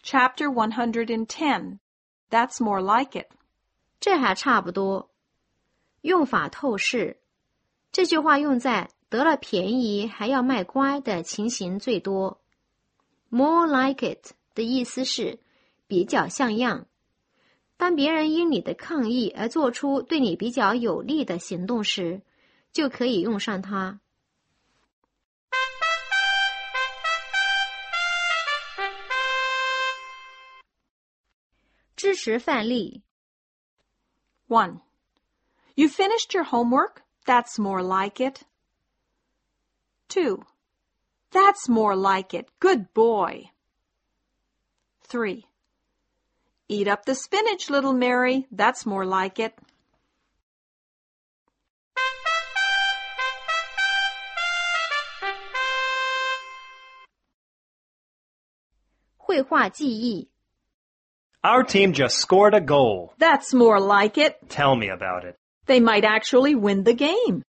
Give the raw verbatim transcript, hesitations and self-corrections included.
Chapter one hundred ten. That's more like it. 这还差不多。用法透视。这句话用在得了便宜还要卖乖的情形最多。More like it 的意思是比较像样。当别人因你的抗议而做出对你比较有利的行动时，就可以用上它。支持范例 one. You finished your homework? That's more like it. two. That's more like it. Good boy. three. Eat up the spinach, little Mary. That's more like it. 绘画记忆 Our team just scored a goal. That's more like it. Tell me about it. They might actually win the game.